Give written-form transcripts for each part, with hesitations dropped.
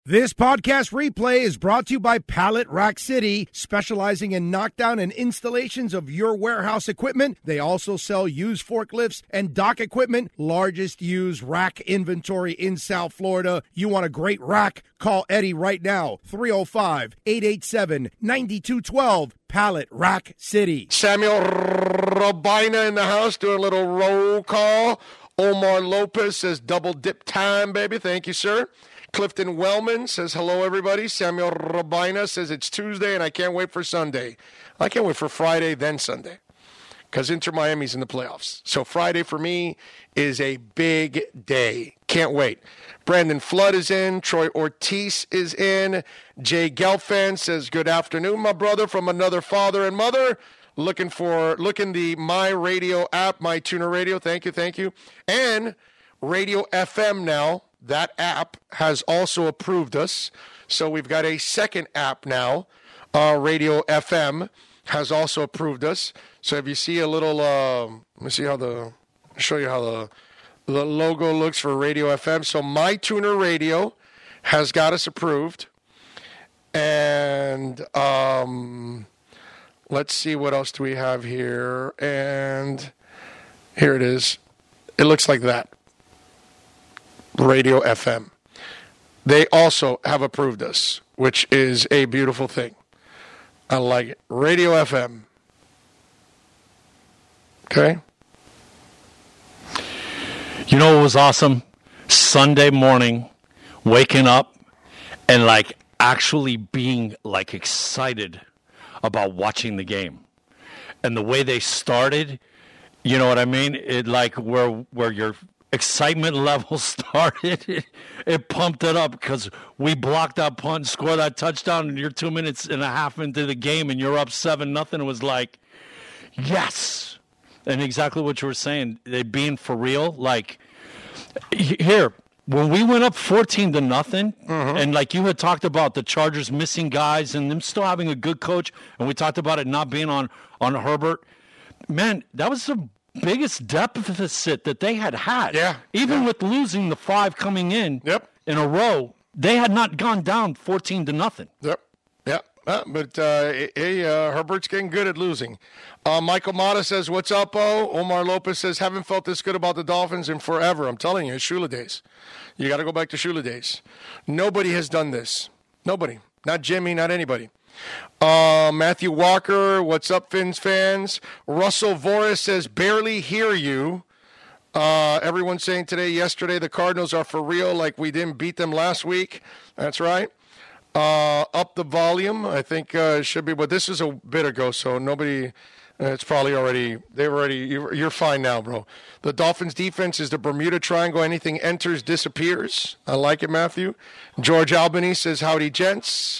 This podcast replay is brought to you by Pallet Rack City, specializing in knockdown and installations of your warehouse equipment. They also sell used forklifts and dock equipment, largest used rack inventory in South Florida. You want a great rack? Call Eddie right now, 305-887-9212, Pallet Rack City. Samuel Robina in the house doing a little roll call. Omar Lopez says double dip time, baby. Thank you, sir. Clifton Wellman says, hello, everybody. Samuel Robina says, it's Tuesday, and I can't wait for Sunday. I can't wait for Friday, then Sunday, because Inter Miami's in the playoffs. So Friday for me is a big day. Can't wait. Brandon Flood is in. Troy Ortiz is in. Jay Gelfand says, good afternoon, my brother, from another father and mother. Looking the My Radio app, My Tuner Radio. Thank you. And Radio FM now. That app has also approved us. So we've got a second app now. Radio FM has also approved us. So if you see a little, let me see show you how the logo looks for Radio FM. So My Tuner Radio has got us approved. And let's see, what else do we have here? And here it is. It looks like that. Radio FM. They also have approved us, which is a beautiful thing. I like it. Radio FM. Okay? You know what was awesome? Sunday morning, waking up and actually being excited about watching the game. And the way they started, you know what I mean? It where your excitement level started, it pumped it up because we blocked that punt and scored that touchdown, and you're 2 minutes and a half into the game and you're up 7-0. It was like, yes. And exactly what you were saying, they being for real. Here, when we went up 14-0, and you had talked about the Chargers missing guys and them still having a good coach, and we talked about it not being on Herbert, man, that was the biggest deficit that they had. Yeah. Even with losing the 5 coming in in a row, they had not gone down 14-0. Yep. But Herbert's getting good at losing. Michael Mata says, what's up, O? Omar Lopez says, haven't felt this good about the Dolphins in forever. I'm telling you, it's Shula days. You got to go back to Shula days. Nobody has done this. Nobody. Not Jimmy, not anybody. Matthew Walker, what's up, Fins fans? Russell Voris says, barely hear you. Everyone's saying yesterday, the Cardinals are for real, like we didn't beat them last week. That's right. Up the volume, I think it should be, but this is a bit ago, so nobody, it's probably you're fine now, bro. The Dolphins defense is the Bermuda Triangle. Anything enters, disappears. I like it, Matthew. George Albany says, howdy, gents.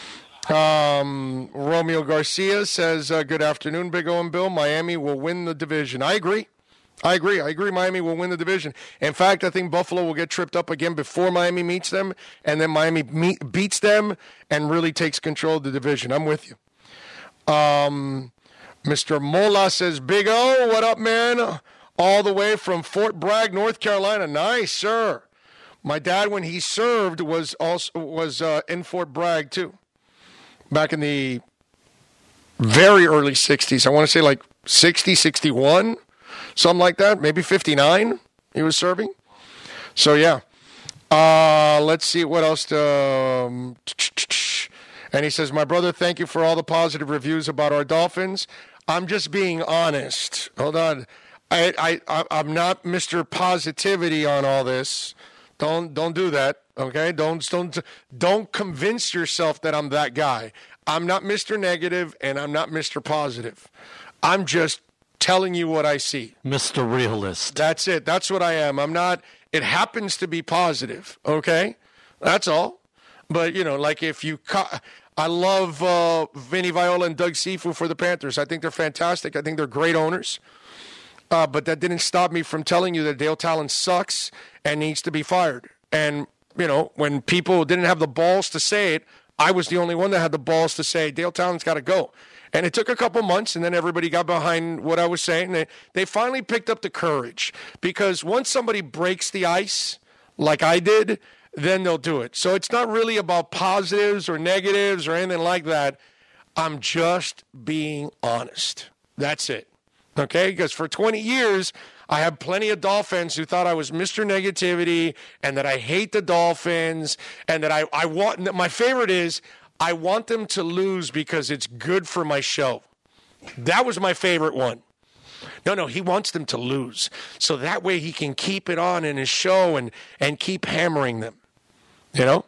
Romeo Garcia says, good afternoon, Big O and Bill. Miami will win the division. I agree. Miami will win the division. In fact, I think Buffalo will get tripped up again before Miami meets them, and then Miami beats them and really takes control of the division. I'm with you. Mr. Mola says, Big O, what up, man? All the way from Fort Bragg, North Carolina. Nice, sir. My dad, when he served, was in Fort Bragg, too. Back in the very early 60s. I want to say 60, 61. Something like that, maybe 59 he was serving. So, yeah. Let's see what else. And he says, my brother, thank you for all the positive reviews about our Dolphins. I'm just being honest. Hold on. I'm not Mr. Positivity on all this. Don't do that, okay? Don't convince yourself that I'm that guy. I'm not Mr. Negative, and I'm not Mr. Positive. I'm just telling you what I see. Mr. Realist. That's it. That's what I am. I'm not, it happens to be positive, okay? That's all. But, if you, I love Vinny Viola and Doug Sifu for the Panthers. I think they're fantastic. I think they're great owners. But that didn't stop me from telling you that Dale Talon sucks and needs to be fired. And, when people didn't have the balls to say it, I was the only one that had the balls to say, Dale Talon's got to go. And it took a couple months, and then everybody got behind what I was saying. They finally picked up the courage. Because once somebody breaks the ice, like I did, then they'll do it. So it's not really about positives or negatives or anything like that. I'm just being honest. That's it. Okay? Because for 20 years, I have plenty of Dolphins who thought I was Mr. Negativity and that I hate the Dolphins and that I want, my favorite is, I want them to lose because it's good for my show. That was my favorite one. No, he wants them to lose. So that way he can keep it on in his show and keep hammering them. You know?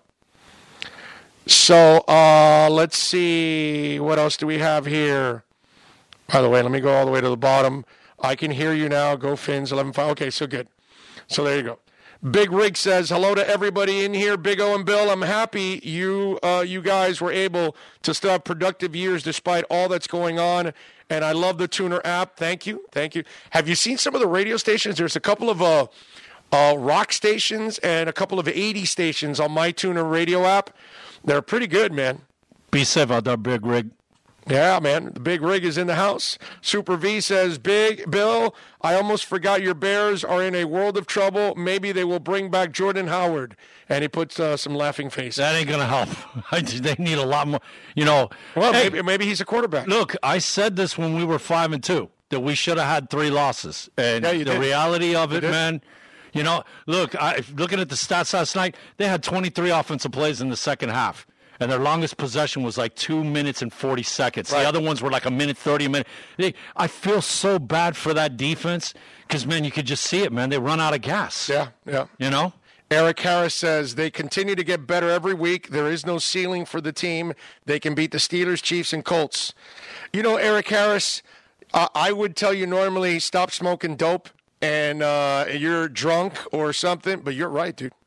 So let's see. What else do we have here? By the way, let me go all the way to the bottom. I can hear you now. Go Fins, 11-5. Okay, so good. So there you go. Big Rig says, hello to everybody in here. Big O and Bill, I'm happy you guys were able to still have productive years despite all that's going on. And I love the Tuner app. Thank you. Thank you. Have you seen some of the radio stations? There's a couple of rock stations and a couple of 80 stations on my Tuner radio app. They're pretty good, man. Be safe out there, Big Rig. Yeah, man. The Big Rig is in the house. Super V says, Big Bill, I almost forgot your Bears are in a world of trouble. Maybe they will bring back Jordan Howard. And he puts some laughing faces. That ain't going to help. They need a lot more. You know. Well, hey, maybe he's a quarterback. Look, I said this when we were 5-2, that we should have had 3 losses. And yeah, the reality of it, man, you know, look, looking at the stats last night, they had 23 offensive plays in the second half. And their longest possession was like 2 minutes and 40 seconds. Right. The other ones were like a minute, 30 minutes. I feel so bad for that defense because, man, you could just see it, man. They run out of gas. Yeah. You know? Eric Harris says, they continue to get better every week. There is no ceiling for the team. They can beat the Steelers, Chiefs, and Colts. You know, Eric Harris, I would tell you normally stop smoking dope and you're drunk or something, but you're right, dude.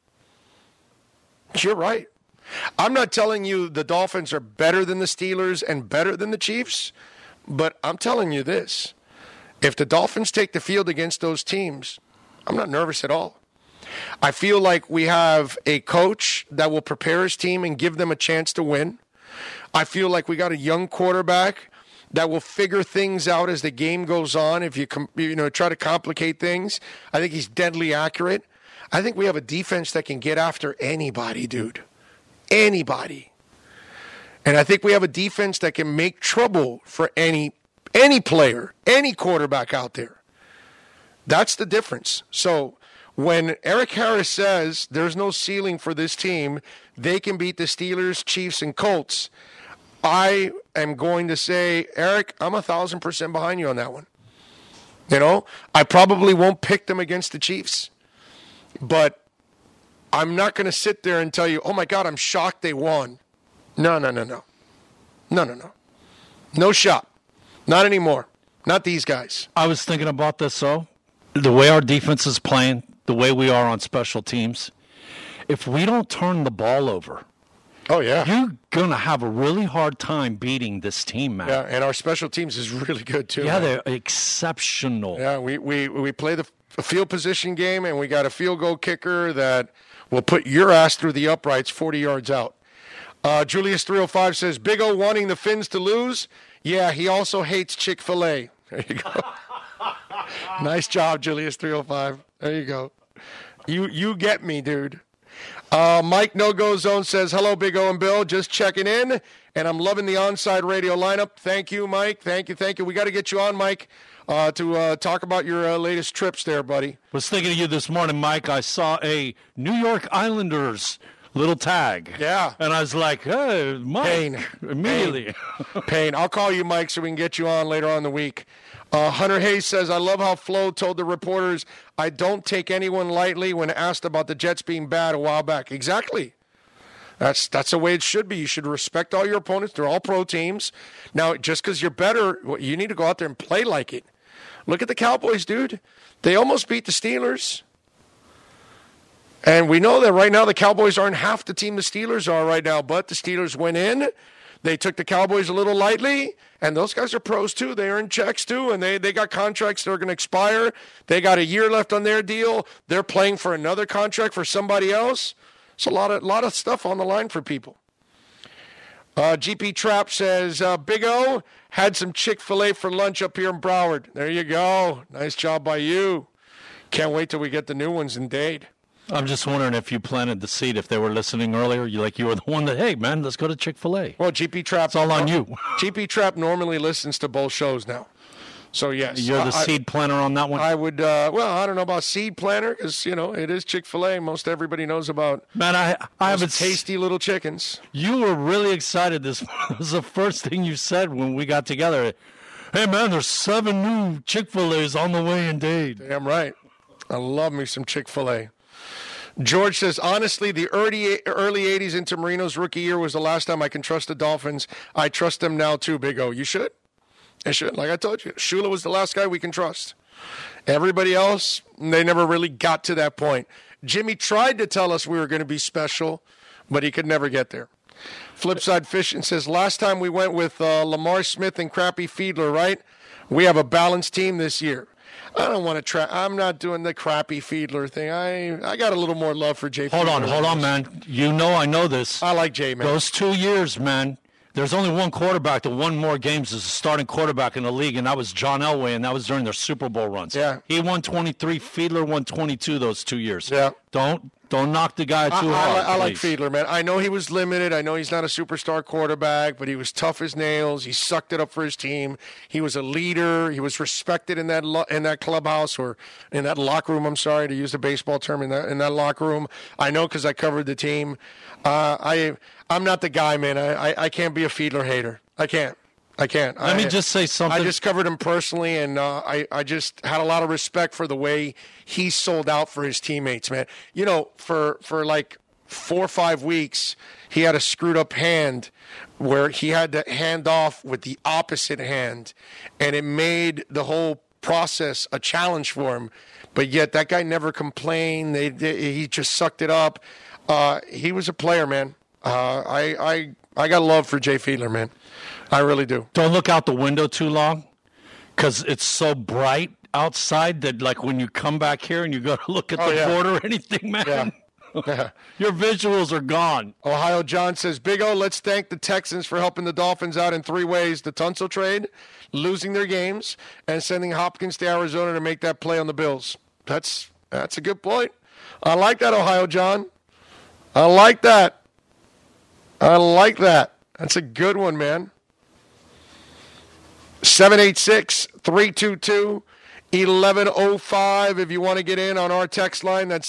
You're right. I'm not telling you the Dolphins are better than the Steelers and better than the Chiefs, but I'm telling you this. If the Dolphins take the field against those teams, I'm not nervous at all. I feel like we have a coach that will prepare his team and give them a chance to win. I feel like we got a young quarterback that will figure things out as the game goes on. If you try to complicate things, I think he's deadly accurate. I think we have a defense that can get after anybody, dude. Anybody. And I think we have a defense that can make trouble for any player, any quarterback out there. That's the difference. So when Eric Harris says there's no ceiling for this team, they can beat the Steelers, Chiefs, and Colts, I am going to say, Eric, I'm 1,000% behind you on that one. You know, I probably won't pick them against the Chiefs, but I'm not going to sit there and tell you, oh, my God, I'm shocked they won. No. No shot. Not anymore. Not these guys. I was thinking about this, though. The way our defense is playing, the way we are on special teams, if we don't turn the ball over, you're going to have a really hard time beating this team, man. Yeah, and our special teams is really good, too. Yeah, man. They're exceptional. Yeah, we play the field position game, and we got a field goal kicker that will put your ass through the uprights 40 yards out. Julius 305 says, Big O wanting the Fins to lose? Yeah, he also hates Chick-fil-A. There you go. Nice job, Julius 305. There you go. You get me, dude. Mike No Go Zone says, hello, Big O and Bill. Just checking in, and I'm loving the Onside Radio lineup. Thank you, Mike. Thank you. We got to get you on, Mike, to talk about your latest trips there, buddy. Was thinking of you this morning, Mike. I saw a New York Islanders little tag. Yeah. And I was like, hey, Mike. Pain. Immediately. Pain. I'll call you, Mike, so we can get you on later on in the week. Hunter Hayes says, I love how Flo told the reporters, I don't take anyone lightly when asked about the Jets being bad a while back. Exactly. That's the way it should be. You should respect all your opponents. They're all pro teams. Now, just because you're better, you need to go out there and play like it. Look at the Cowboys, dude. They almost beat the Steelers. And we know that right now the Cowboys aren't half the team the Steelers are right now, but the Steelers went in. They took the Cowboys a little lightly, and those guys are pros too. They earn checks too, and they got contracts that are going to expire. They got a year left on their deal. They're playing for another contract for somebody else. It's a lot of stuff on the line for people. GP Trap says, Big O had some Chick-fil-A for lunch up here in Broward. There you go. Nice job by you. Can't wait till we get the new ones in Dade. I'm just wondering if you planted the seed, if they were listening earlier. You were the one that, hey, man, let's go to Chick-fil-A. Well, GP Trap. It's all on you. GP Trap normally listens to both shows now. So, yes. You're the seed planter on that one? I would, I don't know about seed planter because, it is Chick-fil-A. Most everybody knows about Man, I haven't tasty little chickens. You were really excited. This was the first thing you said when we got together. Hey, man, there's 7 new Chick-fil-A's on the way in Dade. Damn right. I love me some Chick-fil-A. George says, honestly, the early 80s into Marino's rookie year was the last time I can trust the Dolphins. I trust them now, too, Big O. You should. I should. Like I told you, Shula was the last guy we can trust. Everybody else, they never really got to that point. Jimmy tried to tell us we were going to be special, but he could never get there. Flipside Fishing says, last time we went with Lamar Smith and Crappy Fiedler, right? We have a balanced team this year. I don't want to try. I'm not doing the Crappy Fiedler thing. I got a little more love for Jay. Hold on, man. I know this. I like Jay, man. Those 2 years, man. There's only one quarterback that won more games as a starting quarterback in the league, and that was John Elway, and that was during their Super Bowl runs. Yeah. He won 23. Fiedler won 22 those 2 years. Yeah. Don't knock the guy too hard. I like Fiedler, man. I know he was limited. I know he's not a superstar quarterback, but he was tough as nails. He sucked it up for his team. He was a leader. He was respected in that clubhouse or in that locker room. I'm sorry to use the baseball term in that locker room. I know because I covered the team. I'm not the guy, man. I can't be a Fiedler hater. I can't. Let me just say something. I just covered him personally, and I just had a lot of respect for the way he sold out for his teammates, man. For like 4 or 5 weeks, he had a screwed up hand where he had to hand off with the opposite hand, and it made the whole process a challenge for him. But yet that guy never complained. He just sucked it up. He was a player, man. I got love for Jay Fiedler, man. I really do. Don't look out the window too long because it's so bright outside that, like, when you come back here and you go to look at the board or anything, man, your visuals are gone. Ohio John says, Big O, let's thank the Texans for helping the Dolphins out in 3 ways. The Tunsil trade, losing their games, and sending Hopkins to Arizona to make that play on the Bills. That's a good point. I like that, Ohio John. I like that. That's a good one, man. 786-322-1105 if you want to get in on our text line. That's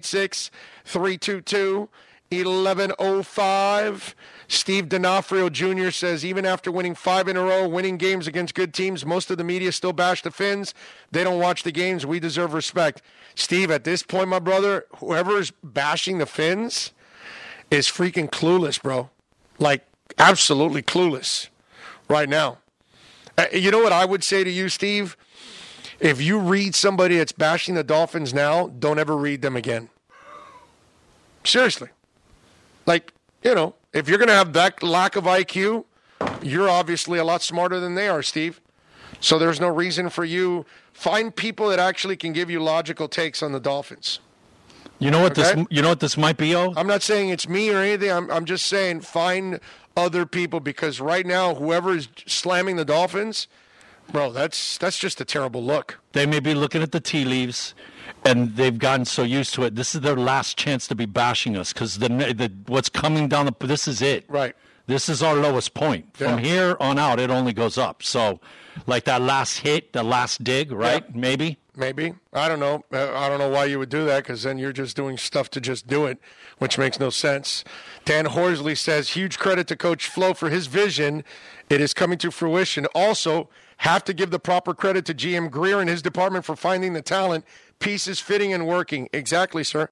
786-322-1105. Steve D'Onofrio Jr. says, even after winning 5 in a row, winning games against good teams, most of the media still bash the Finns. They don't watch the games. We deserve respect. Steve, at this point, my brother, whoever's bashing the Finns is freaking clueless, bro. Like, absolutely clueless right now. You know what I would say to you, Steve? If you read somebody that's bashing the Dolphins now, don't ever read them again. Seriously. Like, if you're going to have that lack of IQ, you're obviously a lot smarter than they are, Steve. So there's no reason for you. Find people that actually can give you logical takes on the Dolphins. You know what this might be, O? I'm not saying it's me or anything. I'm just saying find other people, because right now, whoever is slamming the Dolphins, bro, that's just a terrible look. They may be looking at the tea leaves, and they've gotten so used to it. This is their last chance to be bashing us, because what's coming down this is it. Right. This is our lowest point. From here on out, it only goes up. So, like that last hit, the last dig, right? Yeah. Maybe. I don't know. I don't know why you would do that, because then you're just doing stuff to just do it, which makes no sense. Dan Horsley says, huge credit to Coach Flo for his vision. It is coming to fruition. Also, have to give the proper credit to GM Greer and his department for finding the talent, pieces fitting and working. Exactly, sir.